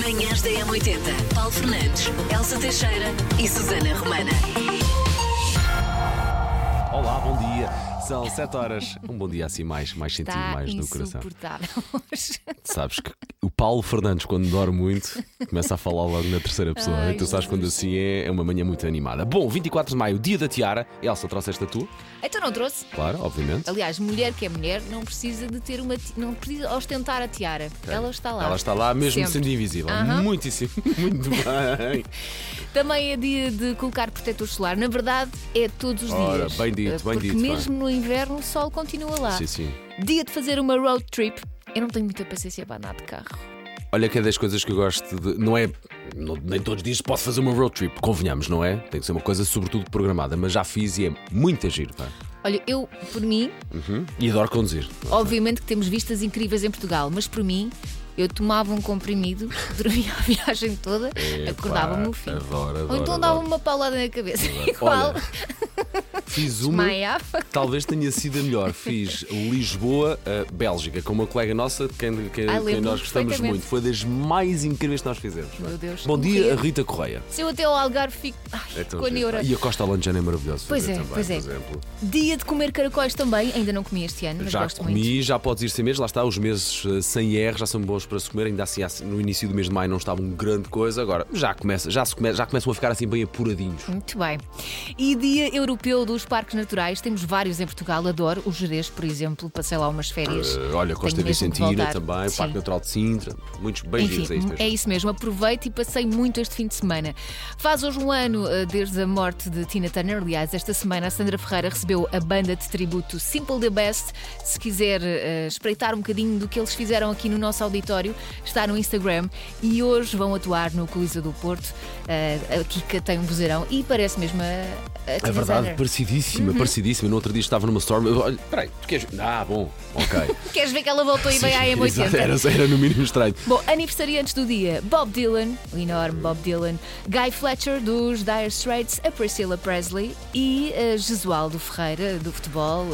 Manhãs da M80. Paulo Fernandes, Elsa Teixeira e Susana Romana. Olá, bom dia. São 7 horas. Um bom dia assim mais sentido, mais no coração. Insuportável hoje. Sabes que o Paulo Fernandes, quando dorme muito, começa a falar logo na terceira pessoa. Ai, E tu sabes Jesus. quando assim é uma manhã muito animada. Bom, 24 de maio, dia da tiara. Elsa, trouxeste a tua? Então não trouxe. Claro, obviamente. Aliás, mulher que é mulher não precisa de ter não precisa ostentar a tiara. Ela está lá. Ela está lá mesmo Sempre. sendo invisível. Aham. Muitíssimo. Muito bem. Também é dia de colocar protetor solar. Na verdade, é todos os Ora, dias. bem dito, bem Porque dito, mesmo no inverno o sol continua lá. Sim, sim. Dia de fazer uma road trip. Eu não tenho muita paciência para andar de carro. Olha que é das coisas que eu gosto de. Não é. Nem todos os dias posso fazer uma road trip, convenhamos, não é? Tem que ser uma coisa sobretudo programada, mas já fiz e é muito giro, pá. Olha, eu, por mim, E adoro conduzir. obviamente que temos vistas incríveis em Portugal, mas por mim, eu tomava um comprimido, dormia a viagem toda, acordava-me no fim. Adoro. Ou então dava-me uma paulada na cabeça. Igual. Olha, fiz uma. Desmaiava. Talvez tenha sido a melhor. Fiz Lisboa, Bélgica, com uma colega nossa, quem lembro-me nós gostamos perfeitamente. muito. Foi das mais incríveis que nós fizemos. Meu Deus. Bom dia, Morria. Rita Correia. Se eu até ao Algarve fico tão com a giro. neura. E a Costa Alentejana é maravilhoso. Pois é, também, pois é. Por exemplo. Dia de comer caracóis também. Ainda não comi este ano, mas Já gosto comi, muito. já podes ir sem meses, lá está, os meses sem R já são bons para se comer, ainda assim no início do mês de maio não estavam grande coisa, agora já começam a ficar assim bem apuradinhos. Muito bem. E dia europeu dos parques naturais. Temos vários em Portugal. Adoro o Gerês, por exemplo. Passei lá umas férias. Olha, Costa Tenho mesmo de Vicentina voltar. também, Sim. Parque Natural de Sintra, muitos bem giros a isto. Enfim, é isso mesmo. Aproveito e passei muito este fim de semana. Faz hoje um ano desde a morte de Tina Turner. Aliás, esta semana a Sandra Ferreira recebeu a banda de tributo Simple the Best. Se quiser espreitar um bocadinho do que eles fizeram aqui no nosso auditório, está no Instagram. E hoje vão atuar no Coliseu do Porto. A Kika tem um vozeirão e parece mesmo a Tina É verdade, Turner. parecidíssima, parecidíssima. No outro dia estava numa storm. Olha, peraí, tu queres. Ah, bom, ok. Queres ver que ela voltou e veio à Exato, M80? era no mínimo estranho. Bom, aniversariantes do dia: Bob Dylan, o enorme Bob Dylan, Guy Fletcher dos Dire Straits, a Priscilla Presley e a Jesualdo Ferreira do futebol.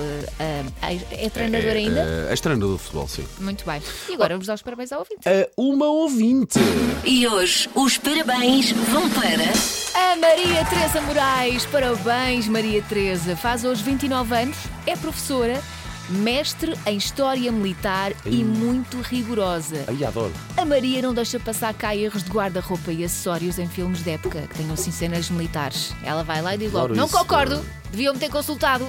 É treinador ainda? É treinador do futebol, sim. Muito bem. E agora vamos dar os parabéns ao ouvinte. Uma ouvinte. E hoje os parabéns vão para... A Maria Teresa Moraes. Parabéns, Maria Teresa. Faz hoje 29 anos, é professora, mestre em História Militar e muito rigorosa. Ai, adoro. A Maria não deixa passar cá erros de guarda-roupa e acessórios em filmes de época que tenham assim cenas militares. Ela vai lá e diz logo: Adoro não isso. concordo, deviam-me ter consultado.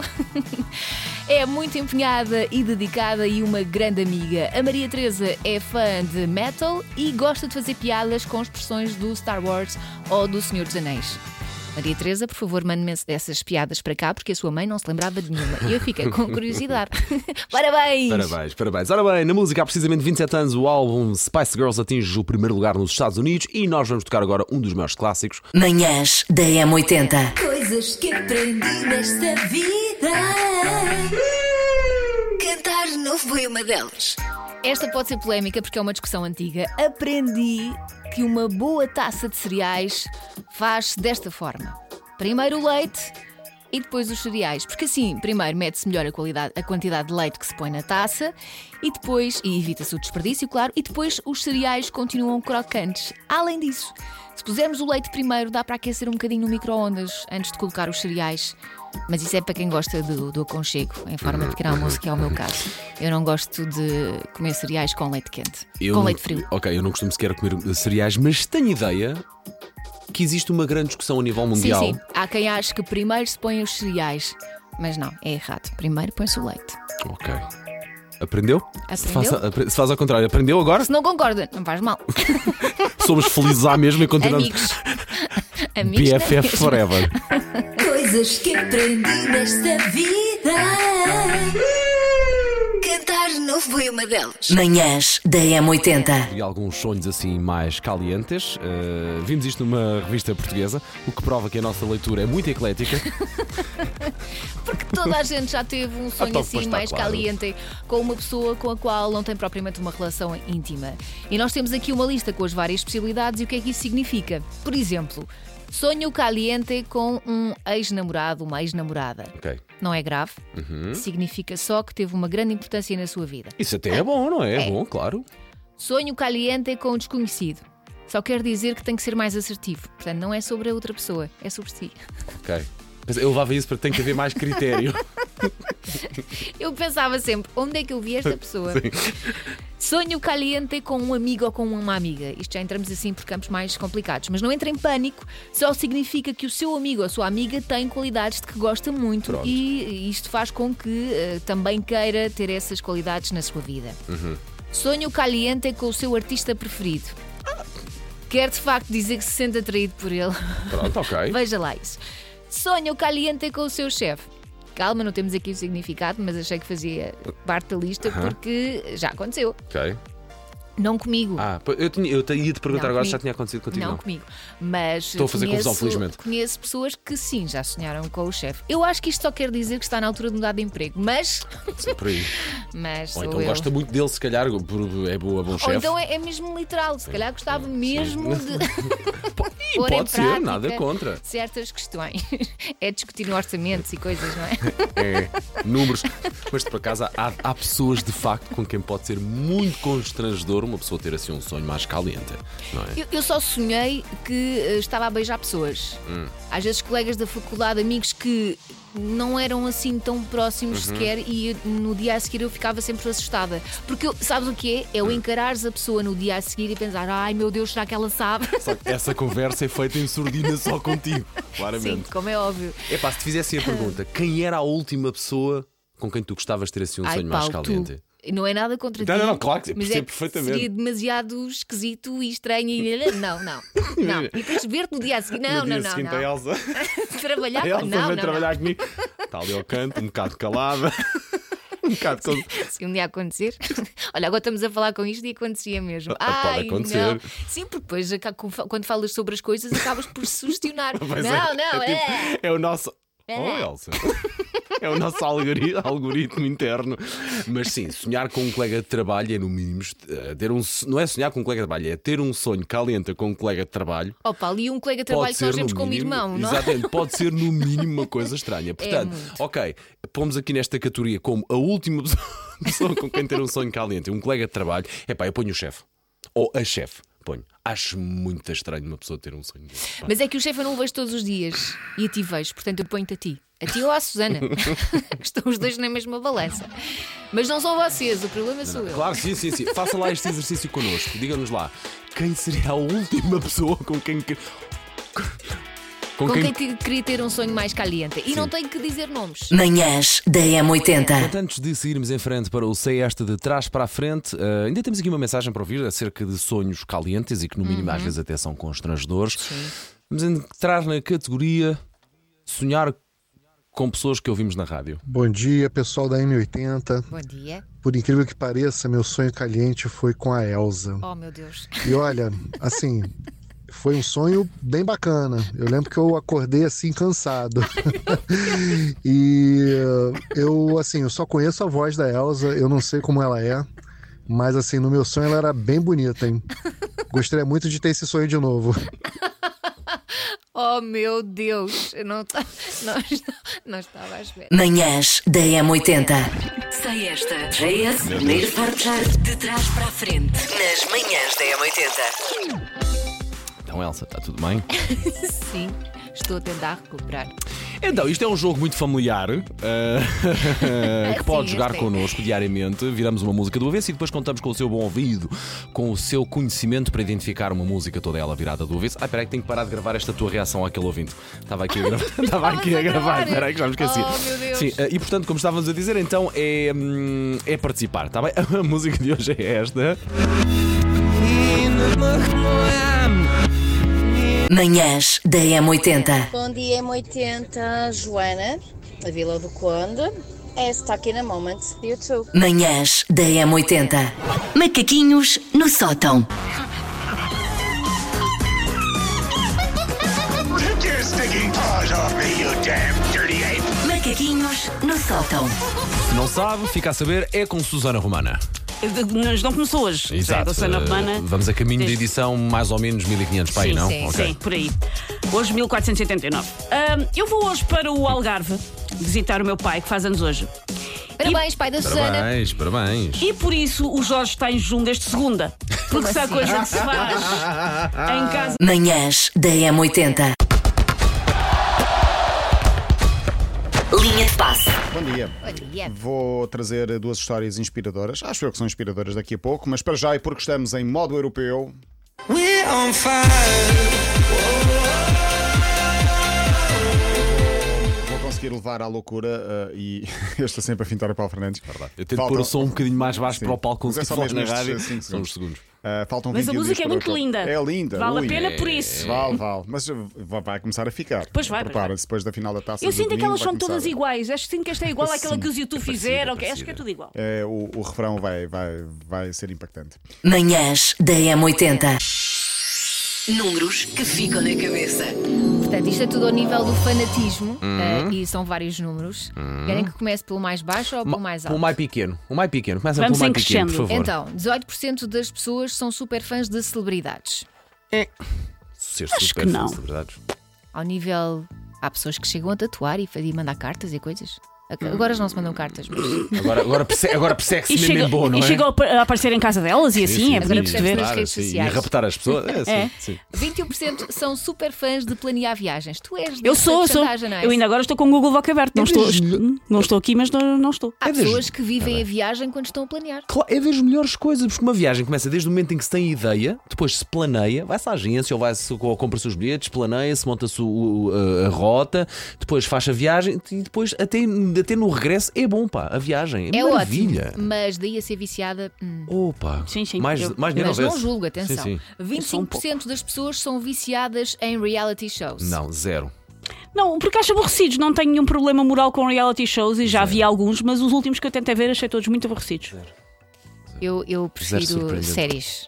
É muito empenhada e dedicada e uma grande amiga. A Maria Teresa é fã de metal e gosta de fazer piadas com expressões do Star Wars ou do Senhor dos Anéis. Maria Teresa, por favor, mande-me essas piadas para cá, porque a sua mãe não se lembrava de nenhuma. E eu fiquei com curiosidade. Parabéns! Parabéns, parabéns. Ora bem, na música há precisamente 27 anos o álbum Spice Girls atinge o primeiro lugar nos Estados Unidos e nós vamos tocar agora um dos maiores clássicos. Manhãs da M80. Coisas que aprendi nesta vida. Cantar não foi uma delas. Esta pode ser polémica porque é uma discussão antiga. Aprendi que uma boa taça de cereais faz desta forma: primeiro o leite e depois os cereais. Porque assim, primeiro mede-se melhor a quantidade de leite que se põe na taça e depois, e evita-se o desperdício, claro, e depois os cereais continuam crocantes. Além disso, se pusermos o leite primeiro, dá para aquecer um bocadinho no micro-ondas antes de colocar os cereais. Mas isso é para quem gosta do aconchego, em forma de pequeno almoço, que é o meu caso. Eu não gosto de comer cereais com leite quente, com leite frio. Ok, eu não costumo sequer comer cereais, mas tenho ideia que existe uma grande discussão a nível mundial. Sim, sim. Há quem ache que primeiro se põem os cereais. Mas não, é errado. Primeiro põe-se o leite. Ok. Aprendeu? Aprendeu? Se faz ao contrário, aprendeu agora? Se não concorda, não faz mal. Somos felizes à mesma e continuamos Amigos. Amigos BFF na mesma. forever. Coisas que aprendi nesta vida. Cantar não foi uma delas. Manhãs da M80. E alguns sonhos assim mais calientes. Vimos isto numa revista portuguesa, o que prova que a nossa leitura é muito eclética. Porque toda a gente já teve um sonho Então, assim pois está, mais claro. caliente com uma pessoa com a qual não tem propriamente uma relação íntima. E nós temos aqui uma lista com as várias possibilidades e o que é que isso significa. Por exemplo, sonho caliente com um ex-namorado, uma ex-namorada. Ok. Não é grave, significa só que teve uma grande importância na sua vida. Isso até é bom, não é? É É. bom, claro. Sonho caliente com um desconhecido. Só quer dizer que tem que ser mais assertivo. Portanto, não é sobre a outra pessoa, é sobre si. Ok. Mas eu levava isso para que tem que haver mais critério. Eu pensava sempre, onde é que eu vi esta pessoa? Sim. Sonho caliente com um amigo ou com uma amiga. Isto já entramos assim por campos mais complicados. Mas não entre em pânico, só significa que o seu amigo ou a sua amiga tem qualidades de que gosta muito. Pronto. E isto faz com que também queira ter essas qualidades na sua vida. Sonho caliente com o seu artista preferido. Quer de facto dizer que se sente atraído por ele. Pronto, ok. Veja lá isso. Sonho caliente com o seu chefe. Calma, não temos aqui o significado, mas achei que fazia parte da lista porque já aconteceu. Ok. Não comigo. Eu ia te perguntar Não agora se já comigo. tinha acontecido contigo. Não comigo. Mas Estou a fazer confusão, felizmente. Conheço pessoas que sim, já sonharam com o chefe. Eu acho que isto só quer dizer que está na altura de mudar de emprego. Mas Sim, por aí. Mas Ou sou então eu. gosta muito dele, se calhar, é bom Ou chefe. então é mesmo literal. Se calhar gostava mesmo de E pôr em pode ser, prática nada contra. certas questões. É discutir orçamentos e coisas, não é? É, números. Mas por acaso há pessoas de facto com quem pode ser muito constrangedor uma pessoa ter assim um sonho mais caliente, não é? Eu só sonhei que estava a beijar pessoas. Às vezes colegas da faculdade, amigos que não eram assim tão próximos sequer, e no dia a seguir eu ficava sempre assustada. Porque sabes o que é? É o encarares a pessoa no dia a seguir e pensar, ai meu Deus, será que ela sabe? Só que essa conversa é feita em surdina só contigo, Sim, claramente. como é óbvio. Epá, se te fizesse a pergunta, quem era a última pessoa com quem tu gostavas de ter assim um Ai, sonho mais Paulo, caliente? tu. Não é nada contra ti. Não, claro que sim, mas percebo que perfeitamente. seria demasiado esquisito e estranho e... Não. E depois ver-te no dia a seguir. Não. No dia seguinte, a Elsa, Trabalhar a com... Elsa Não. vem trabalhar comigo. Está ali ao canto, um bocado calada. Um bocado com... Se um dia acontecer. Olha, agora estamos a falar com isto e acontecia mesmo. Pode acontecer. Não. Sim, porque depois quando falas sobre as coisas acabas por se sugestionar. Mas Não. é o nosso. Oh, Elsa. É o nosso algoritmo interno. Mas sim, sonhar com um colega de trabalho é no mínimo ter não é sonhar com um colega de trabalho, é ter um sonho caliente com um colega de trabalho. Oh, Paulo, e um colega de trabalho que nós vemos como irmão, não é? Exatamente, pode ser no mínimo uma coisa estranha. Portanto, ok, pomos aqui nesta categoria como a última pessoa com quem ter um sonho caliente, um colega de trabalho. Epá, eu ponho o chefe. Ou a chefe. Ponho. Acho muito estranho uma pessoa ter um sonho desse. Mas é que o chefe eu não o vejo todos os dias e a ti vejo, portanto eu ponho-te a ti. A ti ou à Susana. Estão os dois na mesma balança. Mas não são vocês, o problema sou eu. Claro, sim. Faça lá este exercício connosco. Diga-nos lá, quem seria a última pessoa com quem queria ter um sonho mais caliente. E não tenho que dizer nomes. Manhãs da M80. Portanto, antes de seguirmos em frente para o Sei Esta de trás para a frente, ainda temos aqui uma mensagem para ouvir acerca de sonhos calientes e que no mínimo às vezes até são constrangedores. Vamos entrar na categoria sonhar com pessoas que ouvimos na rádio. Bom dia, pessoal da M80. Bom dia. Por incrível que pareça, meu sonho caliente foi com a Elsa. Oh, meu Deus. E olha, assim, foi um sonho bem bacana. Eu lembro que eu acordei assim cansado. E eu só conheço a voz da Elsa, eu não sei como ela é, mas assim, no meu sonho ela era bem bonita, hein? Gostaria muito de ter esse sonho de novo. Oh, meu Deus. Eu não estava à espera. Manhãs da M80. Sei Esta. JS, primeiro portar de trás para a frente. Nas manhãs da M80. Então, Elsa, está tudo bem? Sim, estou a tentar recuperar. Então, isto é um jogo muito familiar que pode Sim, jogar eu sei. connosco diariamente. Viramos uma música do avesso e depois contamos com o seu bom ouvido, com o seu conhecimento para identificar uma música toda ela virada do avesso. Espera aí que tenho que parar de gravar esta tua reação àquele ouvinte. Estava aqui a gravar. Espera aí que já me esqueci. Oh, meu Deus. Sim, e portanto, como estávamos a dizer, então é participar, está bem? A música de hoje é esta. Manhãs da M80. Bom dia, M80, Joana, da Vila do Conde. É Stuck in a Moment, YouTube. Manhãs da M80. Macaquinhos no sótão. Take your stinking paws off me, you damn dirty ape! Macaquinhos no sótão. Se não sabe, fica a saber, é com Susana Romana. Mas não começou hoje. Exato. A Susana Romana. Vamos a caminho da edição mais ou menos 1500 para aí, não? sim, Ok. Sim, por aí. Hoje, 1489. Eu vou hoje para o Algarve visitar o meu pai, que faz anos hoje. Parabéns, pai da Susana. Parabéns. E por isso o Jorge está em jejum desde segunda. Porque se há coisa que se faz em casa. Manhãs da M80. Linha de passe. Bom dia. Vou trazer duas histórias inspiradoras. Acho eu que são inspiradoras daqui a pouco, mas para já e porque estamos em modo europeu. Vou conseguir levar à loucura e eu estou sempre a fintar a Paulo Fernandes. Eu tento pôr o som um bocadinho mais baixo para o palco conseguir só falar mesmo na estes rádio. 5 São uns segundos. Faltam Mas a 21 música dias é muito para o linda. É linda. Vale a ui. pena por isso. Vale. Mas vai começar a ficar. Pois vai. Prepara-se depois da final da taça. Eu do sinto que domingo, elas vai são todas começar. iguais. Sinto que esta é igual àquela que os YouTube fizeram. parecida. Acho que é tudo igual. O refrão vai ser impactante. Manhãs da M80. Números que ficam na cabeça. Portanto, isto é tudo ao nível do fanatismo e são vários números. Querem que comece pelo mais baixo ou pelo mais alto? O mais pequeno. Começa Vamos pelo em mais pequeno, por crescendo. favor. Então, 18% das pessoas são super fãs de celebridades. Ser Acho super que não. fã de celebridades. Ao nível. Há pessoas que chegam a tatuar e mandar cartas e coisas. Agora já não se mandam cartas, mas. Agora persegue-se E mesmo chega, em bom, não e é? chega a aparecer em casa delas e assim, Sim, é sim, bonito sim. de ver. Nas redes sim. sociais. E raptar as pessoas. Sim. 21% são super fãs de planear viagens. Tu és Eu dessa sou. porcentagem, não é? Eu ainda agora estou com o Google Doc aberto. Não estou aqui, mas não estou. Há pessoas que vivem a viagem quando estão a planear. Claro, é das melhores coisas, porque uma viagem começa desde o momento em que se tem ideia, depois se planeia, vai-se à agência ou compra-se os bilhetes, planeia-se, monta-se a rota, depois faz a viagem e depois até no regresso é bom, pá, a viagem. É maravilha. Ótimo, mas daí a ser viciada. Opa, Sim. mais dinheiro Mas ao não vez. julgo, atenção. Sim. 25% das pessoas são viciadas em reality shows. Não, zero. Não, porque acho aborrecidos. Não tenho nenhum problema moral com reality shows e já vi alguns, mas os últimos que eu tentei ver achei todos muito aborrecidos. Eu prefiro surpreendente. séries.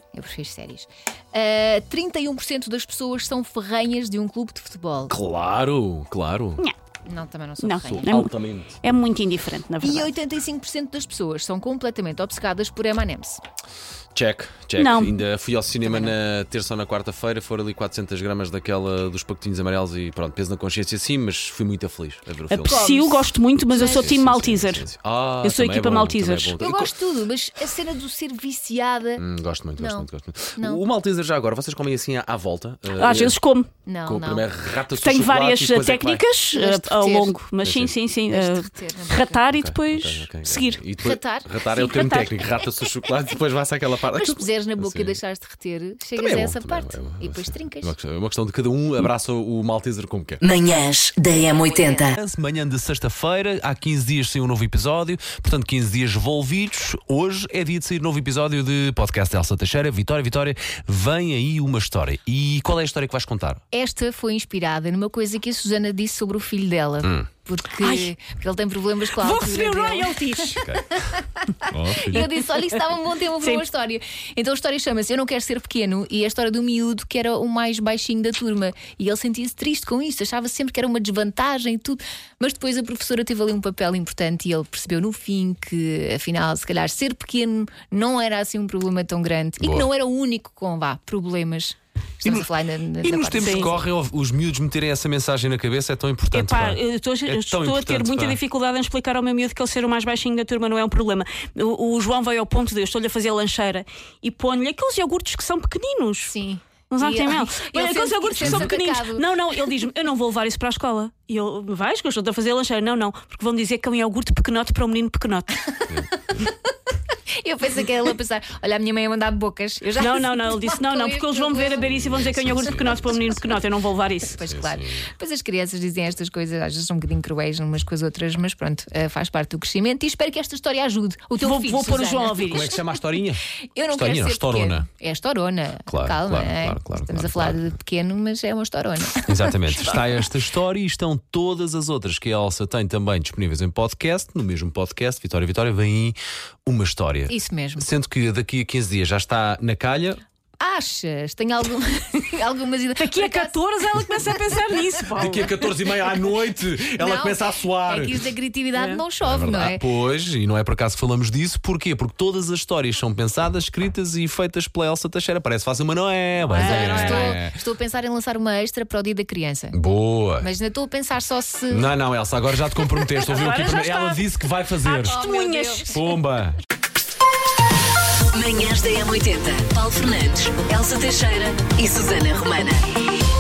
31% das pessoas são ferrenhas de um clube de futebol. Claro. Não, também não sou Não, ferrenha. Altamente. é muito indiferente, na E verdade. 85% das pessoas são completamente obcecadas por M&M's. Check. Não. Ainda fui ao cinema na terça ou na quarta-feira, foram ali 400 gramas daquela dos pacotinhos amarelos e pronto, peso na consciência sim, mas fui muito feliz a ver o filme. Aprecio, gosto muito, mas eu sou Team Malteser. Sim. Eu sou também é equipa bom, Maltesers. também é bom. Eu gosto de tudo, mas a cena do ser viciada. Gosto muito. Não. Muito. O Malteser já agora, vocês comem assim à volta? Às vezes como. Não, Com não. primeiro rata Tenho várias técnicas Mas ao derreter. longo, mas sim. Deixa derreter na boca. Ratar e depois seguir. E depois, Ratar? Ratar é o Sim, termo ratar. técnico. Rata-se o chocolate e depois vai-se àquela parte. Mas se puseres na boca Assim. e deixares derreter, chegas Também é a bom, essa também parte. é bom. E depois trincas. É uma questão de cada um abraça o Malteser como quer. Manhãs da M80. Manhã de sexta-feira, há 15 dias saiu um novo episódio, portanto 15 dias envolvidos. Hoje é dia de sair novo episódio de podcast de Elsa Teixeira. Vitória, vem aí uma história. E qual é a história que vais contar? Esta foi inspirada numa coisa que a Susana disse sobre o filho dela. Porque ele tem problemas com a Vou altura receber dele. royalties. E eu disse: olha, isso estava um bom tema para Sim. uma história. Então a história chama-se Eu Não Quero Ser Pequeno e é a história do miúdo que era o mais baixinho da turma. E ele sentia-se triste com isso, achava sempre que era uma desvantagem e tudo. Mas depois a professora teve ali um papel importante e ele percebeu no fim que, afinal, se calhar ser pequeno não era assim um problema tão grande e que Boa. não era o único com problemas. Estamos a falar na E nos parte tempos que sim. correm, os miúdos meterem essa mensagem na cabeça é tão importante. Epá, pá. eu estou tão a ter importante, muita pá. dificuldade em explicar ao meu miúdo que ele ser o mais baixinho da turma não é um problema. O João veio ao ponto de eu estou-lhe a fazer lancheira e põe-lhe aqueles iogurtes que são pequeninos. Sim. Não sabes tem mel. ele Aqueles iogurtes que são sente-se pequeninos. atacado. Não, ele diz-me: eu não vou levar isso para a escola. E eu: vais, que eu estou a fazer lancheira. Não, porque vão dizer que é um iogurte pequenote para um menino pequenote. Eu pensei que era ele a pensar: olha, a minha mãe a mandar bocas. Eu já Não, ele disse: não, porque eles vão me ver a ver isso e vão dizer que é um iogurte pequenote para um menino pequenote. Eu não vou levar isso. Pois claro. Pois as crianças dizem estas coisas, às vezes são um bocadinho cruéis umas com as outras, mas pronto, faz parte do crescimento e espero que esta história ajude o teu filho. Vou pôr o Susana. João a ouvir Como é que isto. se chama a historinha? Eu não Historinha, quero ser estorona. pequeno. É estorona. Claro, Calma, claro, estamos a falar de pequeno, mas é uma estorona. Exatamente, está esta história e estão todas as outras que a Elsa tem também disponíveis em podcast. No mesmo podcast, Vitória, vem aí uma história. Isso mesmo. Sendo que daqui a 15 dias já está na calha. achas? Tenho algumas ideias. Daqui a 14 ela começa a pensar nisso, Paulo. Daqui a 14h30 à noite ela Não, começa a suar. É que isto da criatividade não chove, não é? Pois, e não é por acaso que falamos disso. Porquê? Porque todas as histórias são pensadas, escritas e feitas pela Elsa Teixeira. Parece fácil, mas não é. Mas olha, estou a pensar em lançar uma extra para o Dia da Criança. Boa. Mas ainda estou a pensar só se. Não, Elsa, agora já te comprometeste. Ouviu aqui primeiro. Ela disse que vai fazer. Testemunhas. Pumba. Manhãs da M80. Paulo Fernandes, Elsa Teixeira e Susana Romana.